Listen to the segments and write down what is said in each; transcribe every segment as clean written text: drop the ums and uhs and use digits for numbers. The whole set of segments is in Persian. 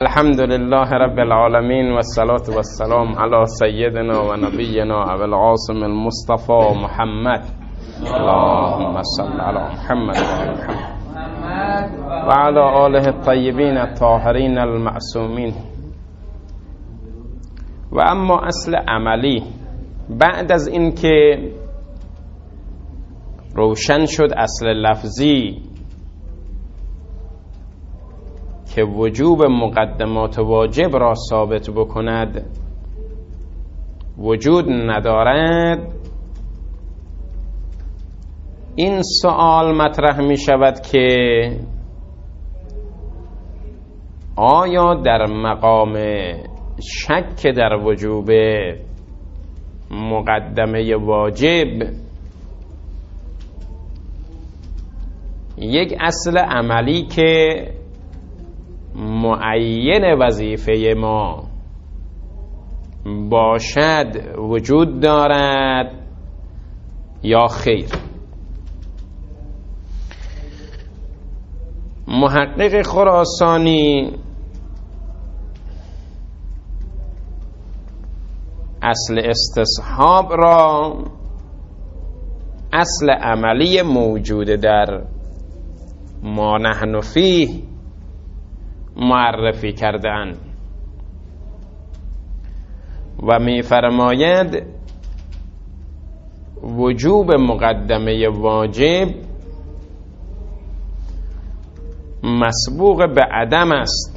الحمد لله رب العالمين والصلاة والسلام على سيدنا و نبينا ابو العاصم المصطفى محمد. اللهم صل على محمد و على آله الطیبین الطاهرین المعصومین. و اما اصل عملی، بعد از این که روشن شد اصل لفظی که وجوب مقدمات واجب را ثابت بکند وجود ندارد، این سوال مطرح می شود که آیا در مقام شک در وجوب مقدمه واجب یک اصل عملی که معین وظیفه ما باشد وجود دارد یا خیر؟ محقق خراسانی اصل استصحاب را اصل عملی موجود در ما نحن فیه معرفی کردند و می فرماید وجوب مقدمه واجب مسبوق به عدم است،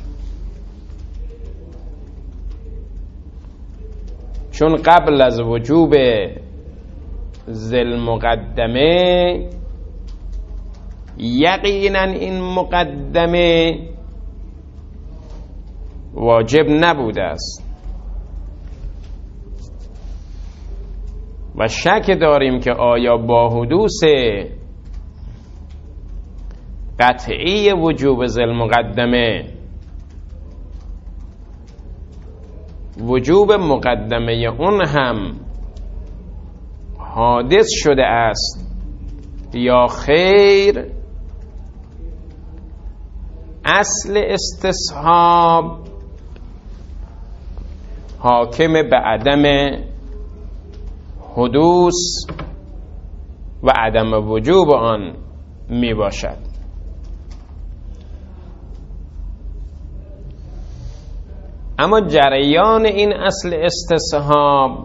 چون قبل از وجوب ذل مقدمه یقینا این مقدمه واجب نبوده است و شک داریم که آیا با حدوث قطعی وجوب ذل مقدمه وجوب مقدمه اون هم حادث شده است یا خیر. اصل استصحاب حاکم به عدم حدوث و عدم وجوب آن می باشد. اما جریان این اصل استصحاب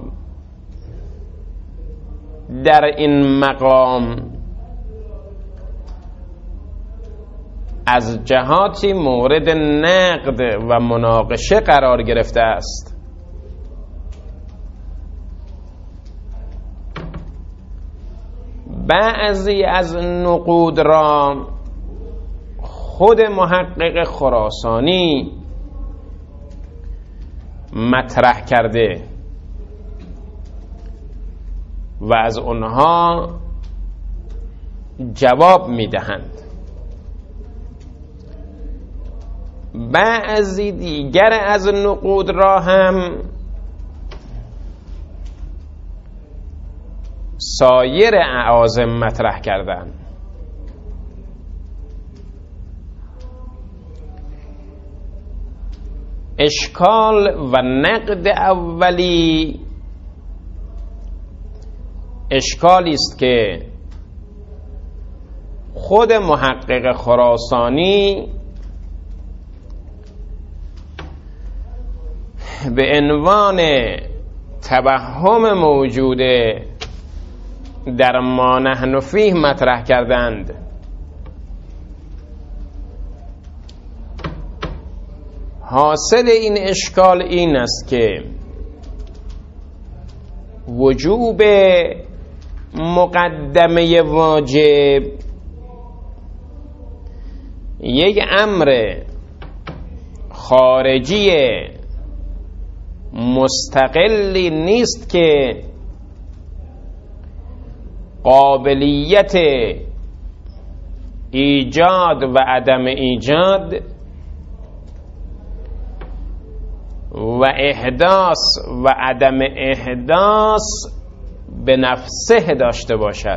در این مقام از جهاتی مورد نقد و مناقشه قرار گرفته است. بعضی از نقود را خود محقق خراسانی مطرح کرده و از آنها جواب میدهند. بعضی دیگر از نقود را هم سایر اعاظم مطرح کردند. اشکال و نقد اولی اشکالی است که خود محقق خراسانی به عنوان توهم موجوده در ما نحن فیه مطرح کردند. حاصل این اشکال این است که وجوب مقدمه واجب یک امر خارجی مستقلی نیست که قابلیت ایجاد و عدم ایجاد و احداث و عدم احداث به نفسه داشته باشد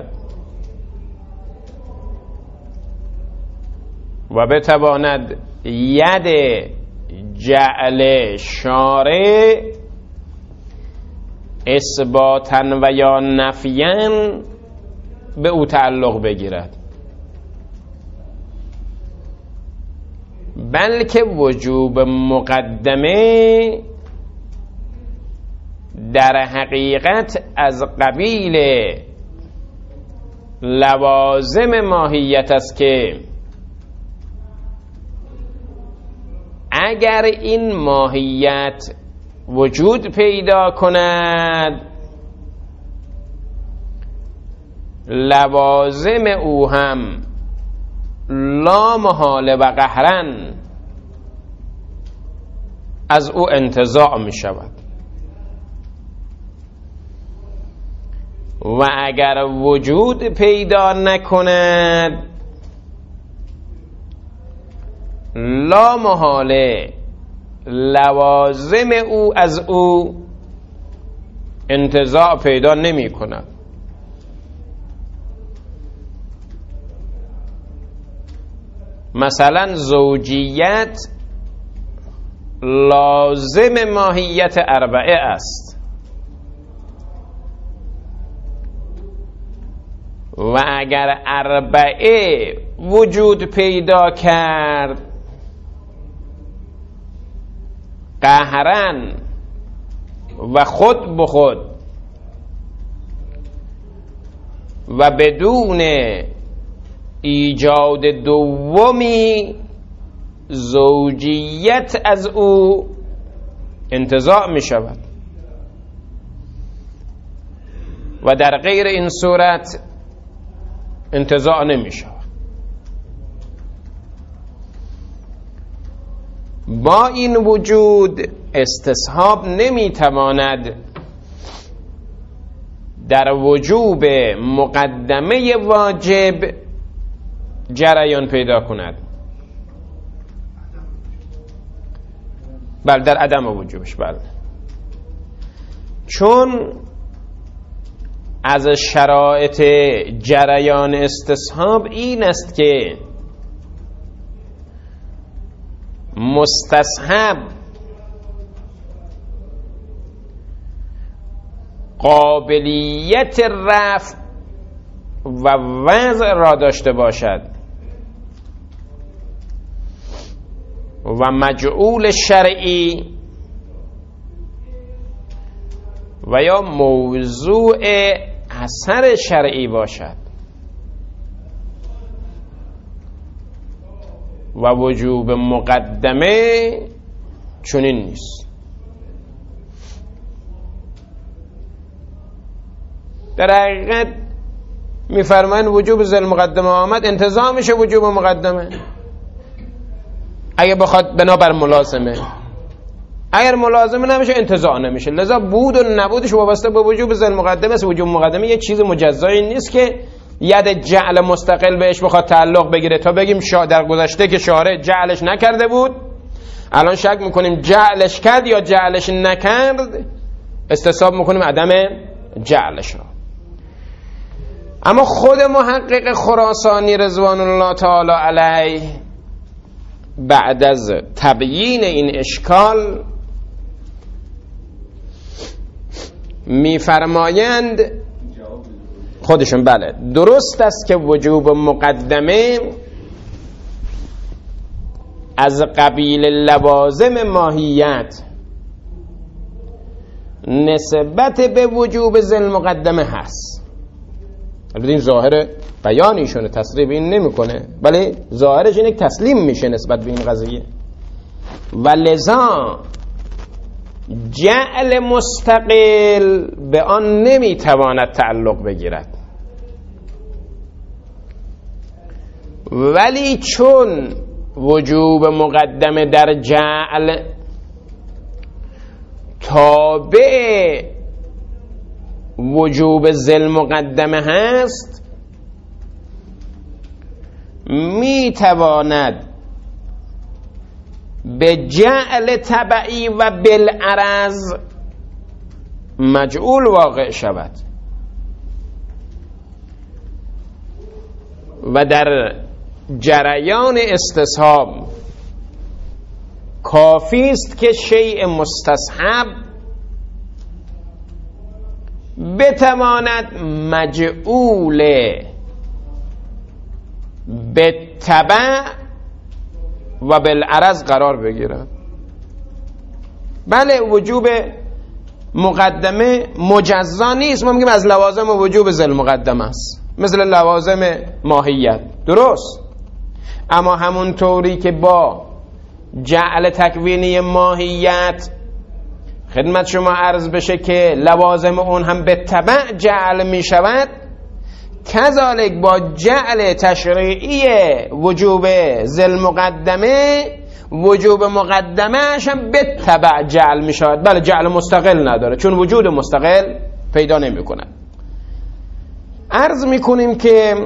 و بتواند ید جعل شارع اثباتاً و یا نفیاً به او تعلق بگیرد، بلکه وجوب مقدمه در حقیقت از قبیل لوازم ماهیت است که اگر این ماهیت وجود پیدا کند لوازم او هم لا محاله و قهرن از او انتزاع می شود و اگر وجود پیدا نکند لا محاله لوازم او از او انتزاع پیدا نمی کند. مثلا زوجیت لازم ماهیت اربعه است و اگر اربعه وجود پیدا کرد قهرن و خود به خود و بدون ایجاد دومی زوجیت از او انتزاع می شود و در غیر این صورت انتزاع نمی شود. با این وجود استصحاب نمی تواند در وجوب مقدمه واجب جریان پیدا کند، بل در عدم وجوبش، بله، چون از شرایط جریان استصحاب این است که مستصحب قابلیت رفع و وضع را داشته باشد و مجعول شرعی و یا موضوع اثر شرعی باشد و وجوب مقدمه چنین نیست. در حقیقت میفرمان وجوب ذل مقدمه آمد انتزاع میشه وجوب مقدمه اگه بخواد بنابر ملازمه، اگر ملازمه نمیشه انتزاع نمیشه. لذا بود و نبودش وابسته به وجوب ذل مقدمه است. وجوب مقدمه یه چیز مجزایی نیست که ید جعل مستقل بهش بخواد تعلق بگیره تا بگیم در گذشته که شارع جعلش نکرده بود الان شک میکنیم جعلش کرد یا جعلش نکرد، استصحاب میکنیم عدم جعلش را. اما خود محقق خراسانی رضوان الله تعالی علیه بعد از تبیین این اشکال میفرمایند خودشون بله درست است که وجوب مقدمه از قبیل لوازم ماهیت نسبت به وجوب ذل مقدمه هست. البته این ظاهر بیانیشونه، تصریح این نمیکنه، ولی ظاهرش اینه که تسلیم میشه نسبت به این قضیه و لذا جعل مستقل به آن نمیتواند تعلق بگیرد. ولی چون وجوب مقدمه در جعل تابع وجوب ذل مقدمه هست میتواند به جعل تبعی و بالعرض مجعول واقع شود و در جریان استصحاب کافی است که شیء مستصحب بتواند مجعول به تبع و بالعرض قرار بگیرد. بله وجوب مقدمه مجزا نیست، ما میگیم از لوازم وجوب ذل مقدمه است، مثل لوازم ماهیت، درست. اما همون طوری که با جعل تکوینی ماهیت خدمت شما عرض بشه که لوازم اون هم به تبع جعل می شود، کذالک با جعل تشریعی وجوب ذل مقدمه، وجوب مقدمه‌اش هم به تبع جعل می شود. بله جعل مستقل نداره چون وجود مستقل پیدا نمی کند. عرض می کنیم که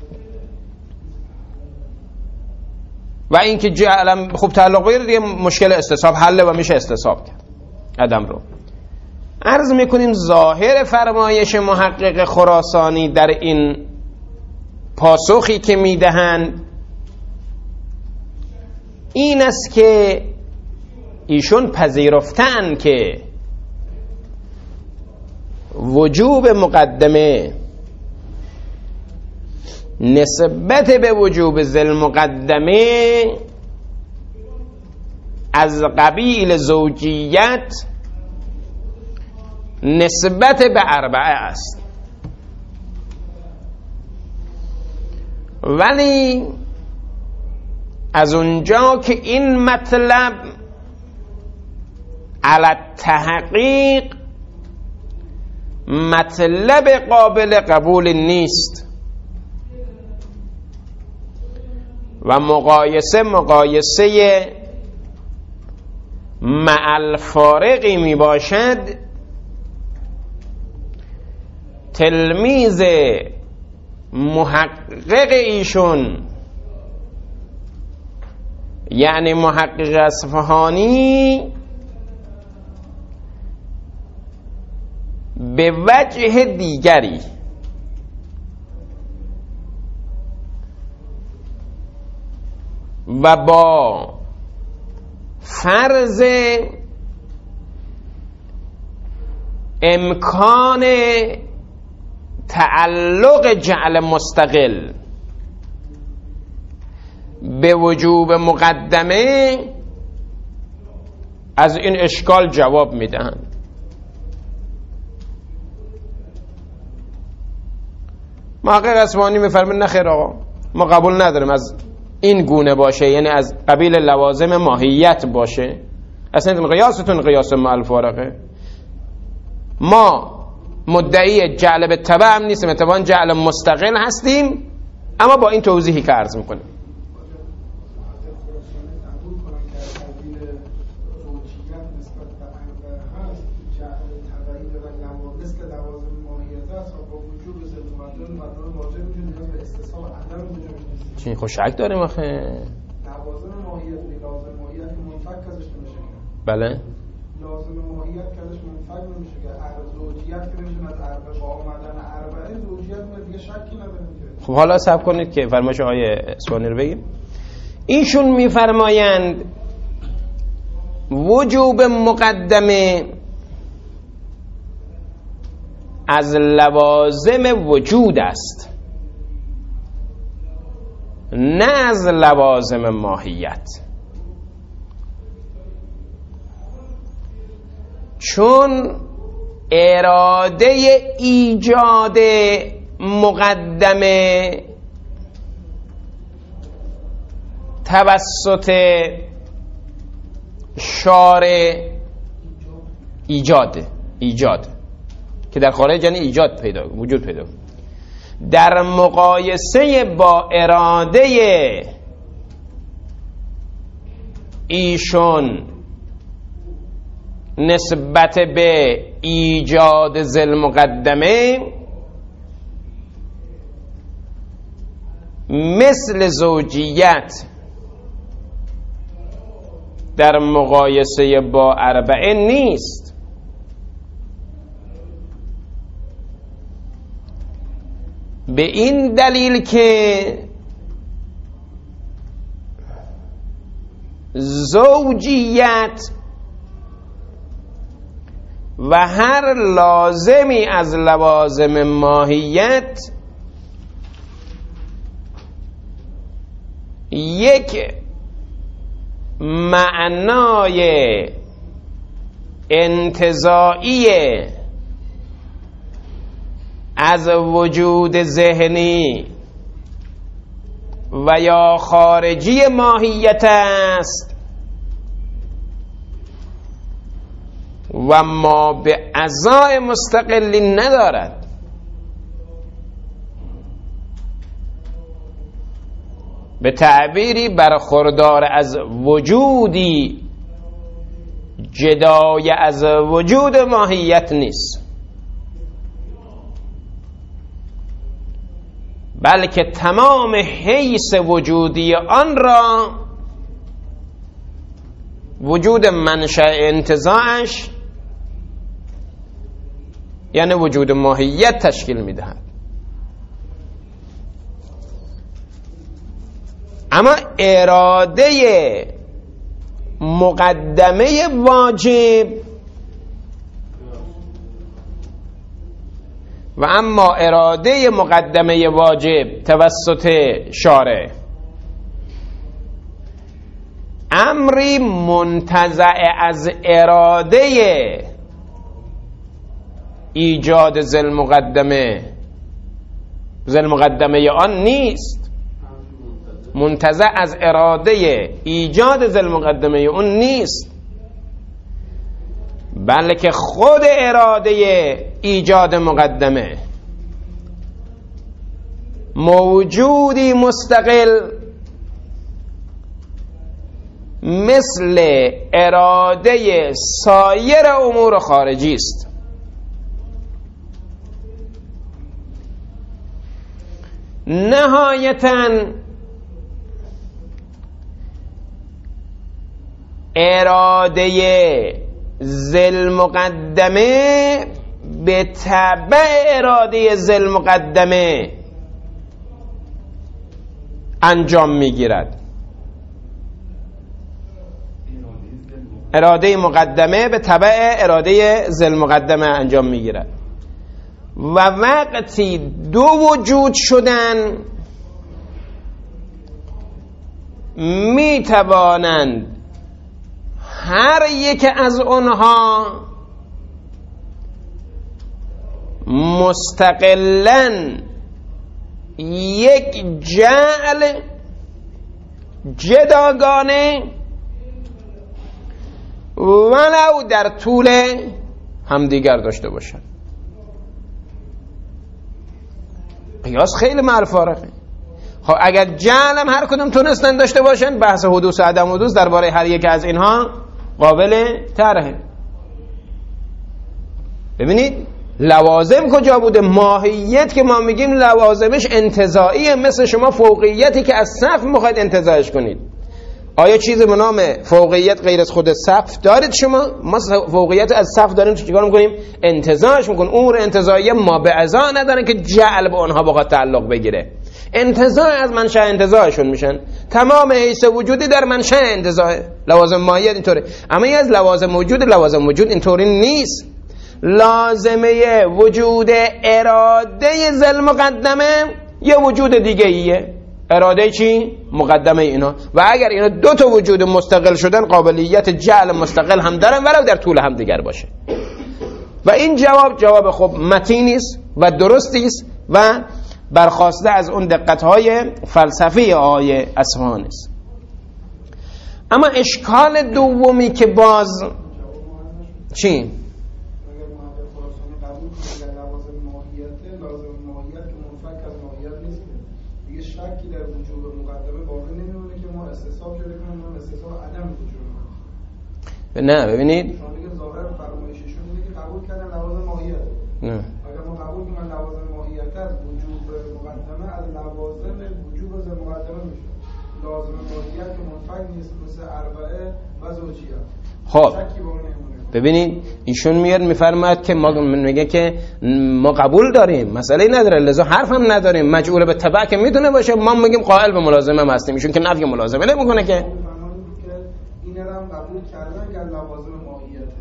و اینکه جعلم خوب تعلق بگیره دیگه مشکل استصحاب حله و میشه استصحاب کرد عدم رو. عرض میکنیم ظاهر فرمایش محقق خراسانی در این پاسخی که میدهند این است که ایشون پذیرفتن که وجوب مقدمه نسبت به وجوب ذل مقدمه از قبیل زوجیت نسبت به اربعه است، ولی از اونجا که این مطلب علی تحقیق مطلب قابل قبول نیست و مقایسه مع الفارقی می باشد، تلمیذ محقق ایشون یعنی محقق اصفهانی به وجه دیگری و با فرض امکان تعلق جعل مستقل به وجوب مقدمه از این اشکال جواب میدهند. محقق اصفهانی میفرماید نه خیر آقا، ما قبول نداریم از این گونه باشه، یعنی از قبیل لوازم ماهیت باشه، اصلا قیاستون قیاس مع الفارقه. ما مدعی جعل به تبع هم نیستیم، اتفاقا جعل مستقل هستیم، اما با این توضیحی که عرض میکنیم. چی خوش شک داریم آخه؟ لوازم ماهیت لازم ماهیت منفک ازش نمیشه. بله لازم ماهیت ازش منفک نمیشه که زوجیت که نمیشه از اربعه با آمدن اربعه زوجیت میاد دیگه شکی نداره. خب حالا صبر کنید که فرمایش آقای اصفهانی رو بگیم. ایشون میفرمایند وجوب مقدمه از لوازم وجود است نه از لوازم ماهیت، چون اراده ایجاد مقدمه توسط شارع ایجاد که در خارج یعنی ایجاد پیدا وجود پیدا در مقایسه با اراده ایشون نسبت به ایجاد ذل مقدمه مثل زوجیت در مقایسه با اربعه نیست. به این دلیل که زوجیت و هر لازمی از لوازم ماهیت یک معنای انتزاعی از وجود ذهنی و یا خارجی ماهیت است و ما به اعضای مستقلی ندارد. به تعبیری برخوردار از وجودی جدای از وجود ماهیت نیست، بلکه تمام حیث وجودی آن را وجود منشأ انتزاعش یعنی وجود ماهیت تشکیل میدهد. اما اراده مقدمه واجب و اما اراده مقدمه واجب توسط شارع امری منتزع از اراده ایجاد ذل مقدمه آن نیست، منتزع از اراده ایجاد ذل مقدمه اون نیست، بلکه خود اراده ایجاد مقدمه موجودی مستقل مثل اراده سایر امور خارجی است. نهایتاً اراده ذل مقدمه به تبع اراده ذل مقدمه انجام میگیرد. اراده مقدمه به تبع اراده ذل مقدمه انجام میگیرد و وقتی دو وجود شدن میتوانند هر یک از اونها مستقلاً یک جعل جداگانه ولو در طول همدیگر داشته باشند. قیاس خیلی معرفارقه. خب اگر جعل هم هر کدوم تونستن داشته باشن، بحث حدوث عدم حدوث درباره هر یک از اینها قابل طرحه. ببینید لوازم کجا بوده؟ ماهیت که ما میگیم لوازمش انتزاعیه، مثل شما فوقیتی که از سقف میخواید انتزاعش کنید. آیا چیزی به نام فوقیت غیر از خود سقف دارید شما؟ ما فوقیت از سقف داریم، چیکار میکنیم؟ انتزاعش میکنیم. امور انتزاعیه ما به اعضا ندارن که جعل به اونها بخواد تعلق بگیره. انتزاع از منشأ انتزاعشون میشن. تمام حیث وجودی در منشأ انتزاع. لوازم ماهیت اینطوره. اما از لوازم وجود اینطوری نیست. لازمه وجود اراده ذل مقدمه یه وجود دیگه ایه. اراده چی؟ مقدمه اینا. و اگر اینا دو تا وجود مستقل شدن قابلیت جعل مستقل هم دارن ولو در طول هم دیگر باشه. و این جواب خب متینی است و درستی است و برخواسته از اون دقت‌های فلسفی آیه اصفهان است. اما اشکال دومی که باز چی؟ شکی در وجود مقدمه باقی نمیمونه که ما استصحاب شده کنیم ما استصحاب عدم وجود. نه ببینید شما دیگه ظاهر فرمایششون اینه که قبول کردن لوازم ماهیت. نه اگر ما قبول کنیم لوازم ماهیت از وجود مقدمه از لوازم وجود مقدمه میشه. لازم ماهیت که منفک نیست مثل اربعه و زوجیه. خب شکی باقی نمیمونه. ببینید ایشون میاد میفرماید که ما میگه که ما قبول داریم، مسئله نداره، لذا حرف هم نداریم، مجعول به تبع که میتونه باشه، ما میگیم قائل به ملازمه هم هستیم. ایشون که نفی ملازمه نمیکنه که این هم قبول کردن که لوازم ماهیته.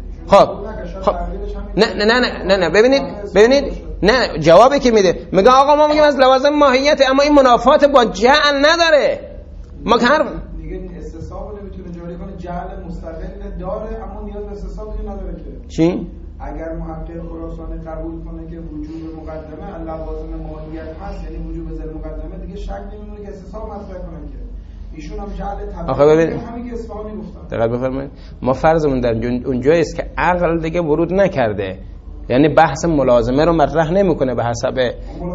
خب نه ببینید نه جوابی که میده میگه آقا ما میگیم از لوازم ماهیته، اما این منافات با جعل نداره. ما که هر دیگه استصحاب نمیتونه جاری کنه، جعل مستقل داره اما نیاز به استصحاب نداره که چی؟ اگر محقق خراسانی قبول کنه که وجوب مقدمه لوازم ماهیت هست، یعنی وجوب ذل مقدمه، دیگه شک نمیمونه که استصحاب مطرح کنه که ایشون هم جعل طبیعی همین که اصفهانی گفتن. دقت بفرمایید ما فرضمون در اونجایی است که عقل دیگه ورود نکرده، یعنی بحث ملازمه رو مطرح نمیکنه به حسب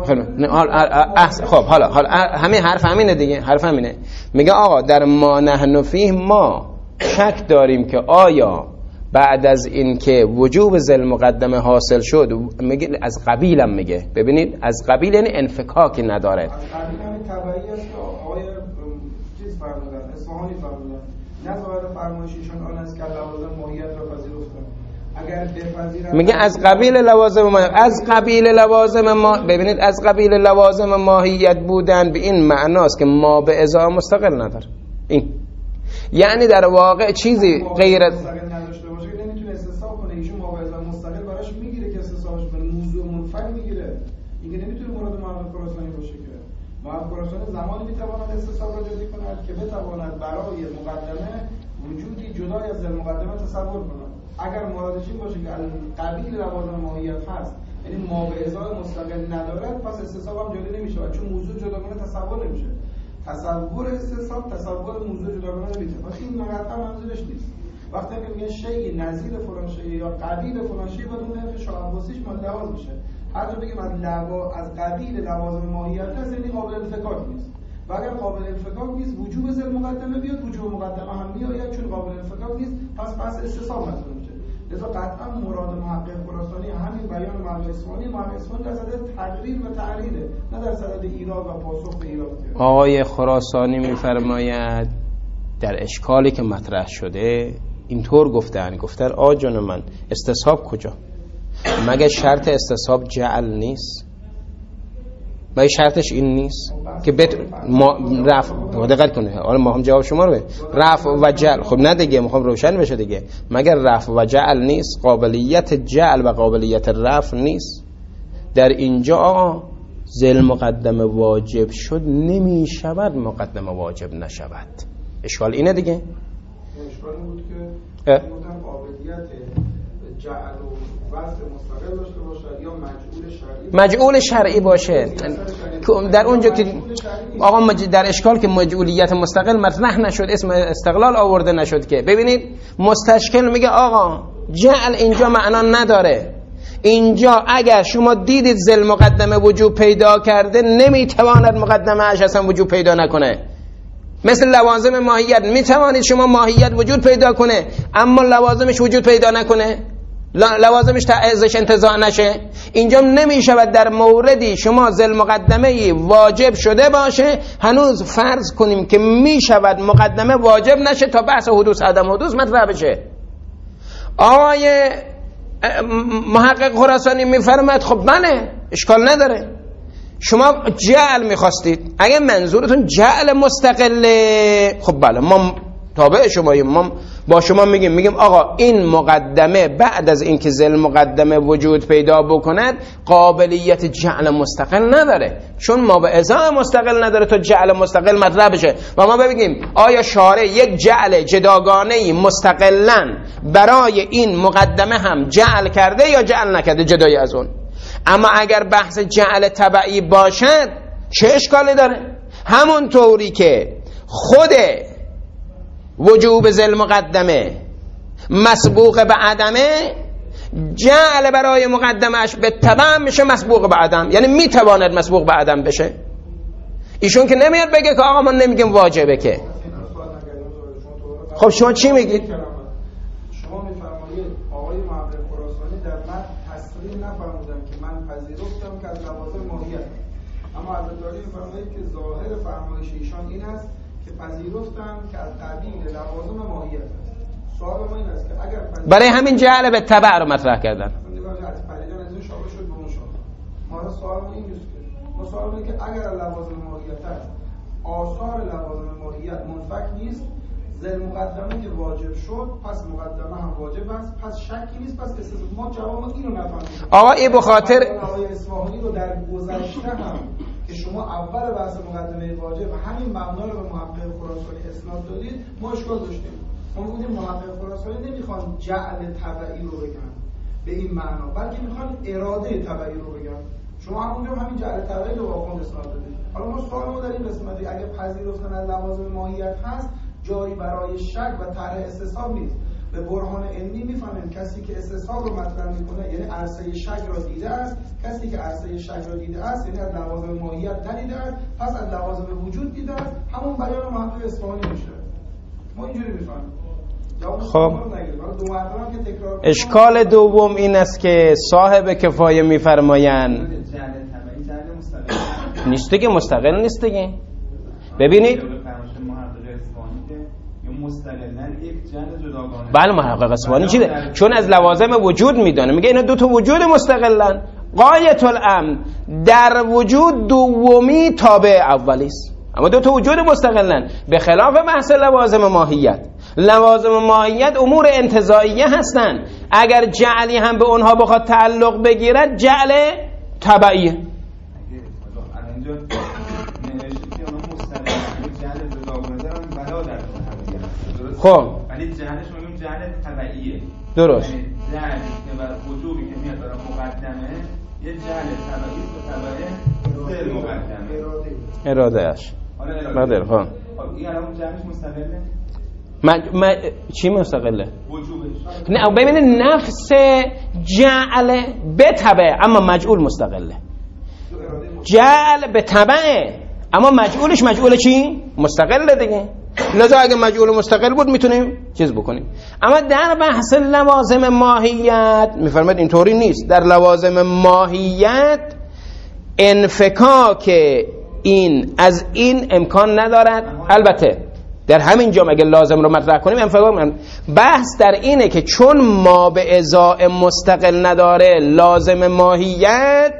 خب حالا همین حرف همینه دیگه، حرف همینه. میگه آقا در ما نحن فیه ما شک داریم که آیا بعد از این که وجوب ذل مقدمه حاصل شد، میگه از قبیلم، میگه ببینید از قبیل یعنی انفکاکی نداره، از قبیل همین طبعی است که آقای چیز فرمودن اصفهانی فرمودن نه ظاهر فرمایش ایشون آن است که لوازم ماهیت را پذیرفتن. اگر بپذیرن میگه از قبیل لوازم ماهیت، از قبیل لوازم ما، ببینید از قبیل لوازم ماهیت بودن به این معناست که ما به ازا مستقل نداره. این یعنی در واقع چیزی غیر از نداشته باشه که نمیتونه استصحاب کنه. ایشون ما به ازا مستقل براش میگیره که استصحابش کنه، موضوع منفک میگیره. اینکه نمیتونه مراد محقق خراسانی باشه که محقق خراسانی زمانی میتواند استصحاب را جاری کند که بتواند برای مقدمه وجودی جدای از مقدمه تصور کند. اگر مرادش این باشه که قبیل لوازم ماهیت هست، یعنی ما به ازای مستقل ندارد، پس استصحاب هم جاری نمیشه چون موضوع جداگانه تصور نمیشه. تصور استصحاب تصور موضوع جداگانه نمیشه. پس این قطعا منظورش نیست. وقتی که میگن شیء نظیر فلان شیء یا قبیل فلان شیء، بعد اون حرف شاه عباسیش متلواز میشه. هر جا بگیم از قبیل لوازم ماهیت هست، یعنی قابل انفکاک نیست. و اگر قابل انفکاک نیست، وجوب ذل مقدمه بیاد، وجوب مقدمه هم میآید، چون قابل انفکاک نیست، پس استصحاب مطلوب میشه. لذا قطعا مراد محقق خراسانی همین بیان محقق اصفهانی در صدد تقریر و تعریضه، نه در صدد ایراد و پاسخ به ایراد. آقای خراسانی میفرماید در اشکالی که مطرح شده اینطور گفتن آجان من استصحاب کجا؟ مگه شرط استصحاب جعل نیست؟ مگه شرطش این نیست که ما رفع دقت کنه. حالا ما هم جواب شما رو رفع و جعل، خب نه دیگه میخوام روشن بشه دیگه. مگر رفع و جعل نیست؟ قابلیت جعل و قابلیت رفع نیست؟ در اینجا ذل مقدمه واجب شد، نمی شود مقدمه واجب نشود. اشکال اینه دیگه. اشکال این بود که قابلیت جعل و وصل مستقل داشته باشد یا مجعول شرعی باشه. در اونجا که آقا در اشکال که مجعولیت مستقل مطرح نشد، اسم استقلال آورده نشد که. ببینید مستشکل میگه آقا جعل اینجا معنا نداره. اینجا اگر شما دیدید ذل مقدمه وجوب پیدا کرده، نمیتواند مقدمه اش اصلا وجوب پیدا نکنه. مثل لوازم ماهیت، میتوانید شما ماهیت وجود پیدا کنه اما لوازمش وجود پیدا نکنه، لوازمش ازش انتزاع نشه. اینجا نمیشود در موردی شما ذل مقدمه واجب شده باشه، هنوز فرض کنیم که میشود مقدمه واجب نشه تا بحث حدوث عدم حدوث مطرح بشه. آقای محقق خراسانی میفرماید خب بله اشکال نداره، شما جعل میخواستید، اگه منظورتون جعل مستقله، خب بله ما تابع شماییم، ما با شما میگیم آقا این مقدمه بعد از اینکه ذل مقدمه وجود پیدا بکند قابلیت جعل مستقل نداره، چون ما به ازا مستقل نداره تا جعل مستقل مطرح بشه. و ما بگیم آیا شارع یک جعل جداگانه‌ای مستقلاً برای این مقدمه هم جعل کرده یا جعل نکرده جدای از اون. اما اگر بحث جعل تبعی باشد چه اشکالی داره؟ همون طوری که خود وجوب ذل مقدمه مسبوق به عدمه، جعل برای مقدمش به تبع میشه مسبوق به عدم، یعنی میتواند مسبوق به عدم بشه. ایشون که نمیاد بگه که آقا ما نمیگیم واجبه که. خب شما چی میگید؟ شما میفرمایید آقای محقق خراسانی در متن تصریح نفرمودن که من پذیرفتم که از لوازم ماهیت، اما عزت‌عالی میفرمایید که ظاهر فرمایش ایشان این است که پذیرفتم که از قبیل لوازم ماهیت است. سوال ما این است که اگر برای همین جعل به تبع رو مطرح کردن. از پریدان از این شابه شد به اون شد. ما سوال ما این است که ما سوال اینه که اگر لوازم ماهیت است، آثار لوازم ماهیت منفک نیست، ذل مقدمه که واجب شد، پس مقدمه هم واجب است، پس شکی نیست، پس ما جواب اینو نفهمیدیم. آقا این به خاطر آقای اصفهانی رو در گذشته هم که شما اول بحث مقدمه واجب همین مبنا رو به محقق خراسانی اسناد دادید، ما اشکال داشتیم. ما گفتیم محقق خراسانی نمیخوان جعل تبعی رو بگن به این معنا، بلکه میخوان اراده تبعی رو بگن. شما همونجا همین جعل تبعی رو واقعا اسناد دادید. حالا ما سوالمون در این قسمتی اگه پذیرفتن از لوازم ماهیت هست، جایی برای شک و طرح استصحاب نیست. به برهان علمی میفهمیم کسی که استصحاب رو مطرح میکنه یعنی عرصه شک را دیده است، کسی که عرصه شک را دیده است یعنی از لوازم ماهیت ندیده است، پس از لوازم وجود دیده است، همون بیان محقق اصفهانی میشه. ما اینجوری میفهمیم. خب اشکال دوم این است که صاحب کفایه میفرمایند نیست دیگه، مستقل نیست دیگه. ببینید بله محقق اصفهانی چیه؟ چون از لوازم وجود میدانه، میگه اینا دو تا وجود مستقلن. غایت الامر در وجود دومی تابع اولی است، اما دو تا وجود مستقلن، به خلاف بحث لوازم ماهیت. لوازم ماهیت امور انتزاعیه هستن، اگر جعلی هم به اونها بخواد تعلق بگیرد جعل تبعیه. خب ولی جعلش میگیم جعل تبعیه. درست. یعنی جعل که بر وجوبی که میاد برای مقدمه یه جعل تبعی به تبعه ذل مقدمه اراده اش. آره خب این الان جعلش مستقله؟ چی مستقله؟ وجوبش. نه ببینید نفس جعل به تبعه اما مجعول مستقله. جعل به تبعه اما مجعولش مجعول چی؟ مستقله دیگه. لذا اگه مجعول مستقل بود میتونیم چیز بکنیم. اما در بحث لوازم ماهیت میفرماید اینطوری نیست. در لوازم ماهیت انفکاک این از این امکان ندارد. البته در همین جا اگه لازم رو مطرح کنیم انفکاک، بحث در اینه که چون ما به ازای مستقل نداره لازم ماهیت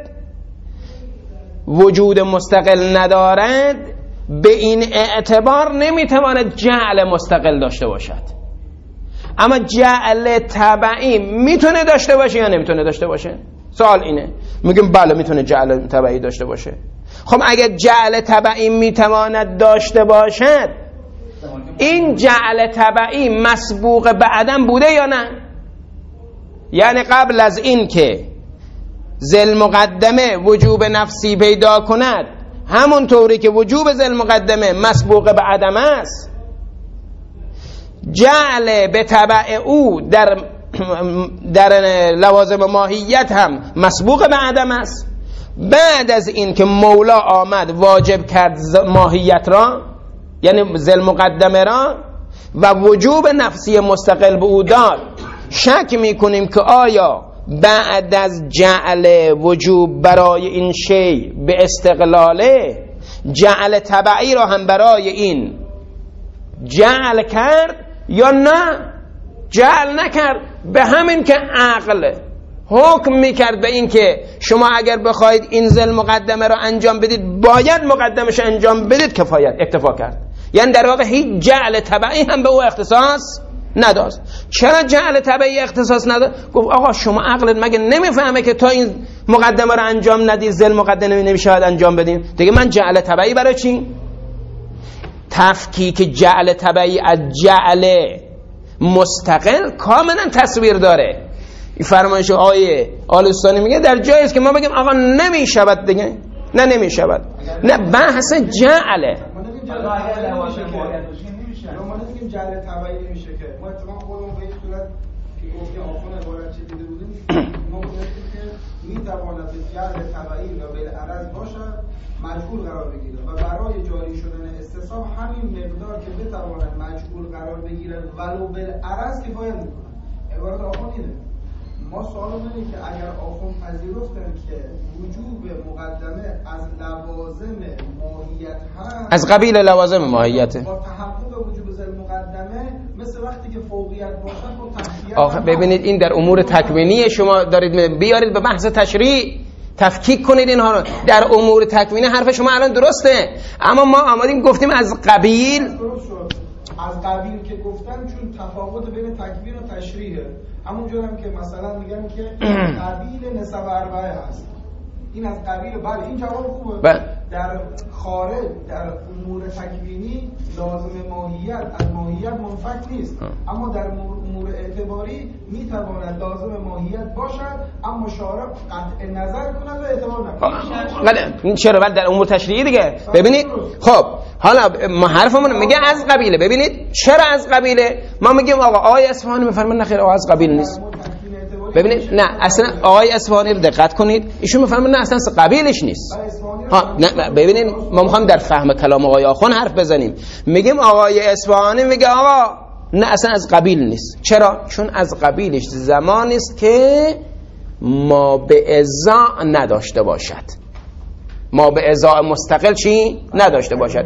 وجود مستقل ندارد، به این اعتبار نمیتواند جعل مستقل داشته باشد. اما جعل تبعی میتونه داشته باشه یا نمیتونه داشته باشه؟ سوال اینه. میگیم بله میتونه جعل تبعی داشته باشه. خب اگر جعل تبعی میتواند داشته باشد، این جعل تبعی مسبوق به عدم بوده یا نه؟ یعنی قبل از این که ذل مقدمه وجوب نفسی پیدا کند، همون طوری که وجوب ذل مقدمه مسبوق به عدم است، جعل به تبع او در لوازم ماهیت هم مسبوق به عدم است. بعد از این که مولا آمد واجب کرد ماهیت را، یعنی ذل مقدمه را، و وجوب نفسی مستقل به او داد، شک میکنیم که آیا بعد از جعل وجوب برای این شی به استقلاله جعل تبعی را هم برای این جعل کرد یا نه جعل نکرد. به همین که عقل حکم میکرد به این که شما اگر بخواید این ذل مقدمه را انجام بدید باید مقدمش انجام بدید، کفایت اکتفا کرد. یعنی در واقع هیچ جعل تبعی هم به او اختصاص نداشت. چرا جعل تبعی اختصاص نداشت؟ گفت آقا شما عقلت مگه نمیفهمه که تا این مقدمه رو انجام ندید ذل مقدمه نمیشه انجام بدین؟ دیگه من جعل تبعی برای چی؟ تفکیک جعل تبعی از جعل مستقل کاملا تصویر داره. این فرمایش آیه آلستانی میگه در جایی است که ما بگیم آقا نمیشود دیگه، نه نمیشود، نه بحث جعله. جعل تبعی نمیشه که ما اتفاقا خودمون به این صورت که گفتیم آخون عبارت چه دیده بودیم، ما گفتیم که میتواند جعل تبعی و بالعرض باشد مجهول قرار بگیره و برای جاری شدن استصحاب همین مقدار که بتواند مجهول قرار بگیره ولو بالعرض کفایت میکنه. عبارت آخون اینه. ما سوالمون اینه که اگر آخون پذیرفتن که وجوب مقدمه از لوازم ماهیت هست، از قبیل لوازم ماهیته، با تحقق وجوب ذل مقدمه مثل وقتی که فوقیت باشد با تحقیق. آخه ببینید این در امور تکوینی شما دارید بیارید به بحث تشریع تفکیک کنید اینها رو. در امور تکوینی حرف شما الان درسته، اما ما آمدیم گفتیم از قبیل از قبیل که گفتن چون تفاوت بین تکوین و تشریحه، همونجور هم که مثلا میگن که قبیل نسب اربعه هست، این از قبیل. بله این جواب خوبه. در خارج در امور تکوینی لازم ماهیت از ماهیت منفک نیست، اما در امور اعتباری میتواند لازم ماهیت باشد، اما شارع قطع نظر کند و اعتبار نکند. ولی چرا بعد در امور تشریعی دیگه ببینید. خب حالا ما حرفمون میگه از قبیله. ببینید چرا از قبیله؟ ما میگیم آقا آقای اصفهانی میفرمایند نخیر آقا از قبیل نیست. ببینید نه اصلا آقای اصفهانی رو دقت کنید، ایشون میفهمن نه اصلا قبیلش نیست. نه ببینید ما میخوام در فهم کلام آقای آخوند حرف بزنیم. میگیم آقای اصفهانی میگه آقا نه اصلا از قبیل نیست. چرا؟ چون از قبیلش زمانی است که ما به ازا نداشته باشد، ما به ازا مستقل چی نداشته باشد.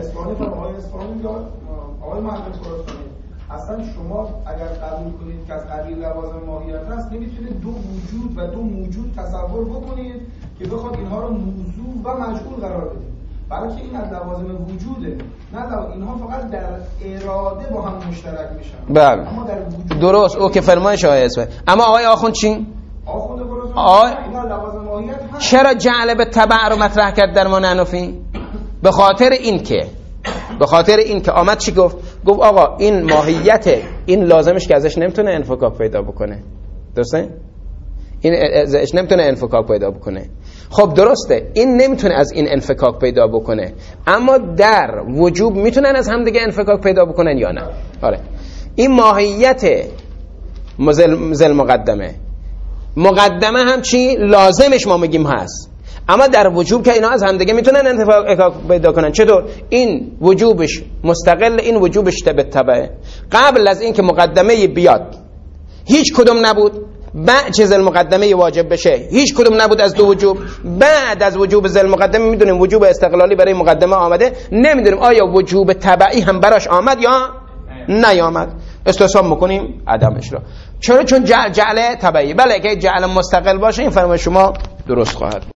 اصلا شما اگر قبول کنید که از قبیل لوازم ماهیت هست، نمیتونید دو وجود و دو موجود تصور بکنید که بخواد اینها رو موضوع و مجهول قرار بدید، بلکه این از لوازم وجوده. نه اینها فقط در اراده با هم مشترک میشن. بله اما در وجود درست. او که فرمایش آقای اسفهانی. اما آقای آخوند چی؟ آخوند اینا لوازم ماهیت هست. چرا جعل به تبع رو مطرح کرد در ما نحنفی؟ به خاطر این که آمد چی گفت آقا این ماهیت این لازمش که ازش نمیتونه انفکاک پیدا بکنه. درسته؟ این ازش نمیتونه انفکاک پیدا بکنه. خب درسته این نمیتونه از این انفکاک پیدا بکنه، اما در وجوب میتونن از هم دیگه انفکاک پیدا بکنن یا نه؟ آره این ماهیت مزل مقدمه هم چی؟ لازمش ما میگیم هست، اما در وجوب که اینا از هم دیگه میتونن انفکاک پیدا کنن. چطور؟ این وجوبش مستقل، این وجوبش تبعه. قبل از این که مقدمه بیاد هیچ کدوم نبود، بعد چه زل مقدمه واجب بشه هیچ کدوم نبود از دو وجوب. بعد از وجوب زل مقدمه میدونیم وجوب استقلالی برای مقدمه آمده، نمیدونیم آیا وجوب تبعی هم براش آمد یا نیامد. استحسان میکنیم عدمش رو. چرا؟ چون جعل تبعی. بله که جعل مستقل باشه این فرمان شما درست خواهد.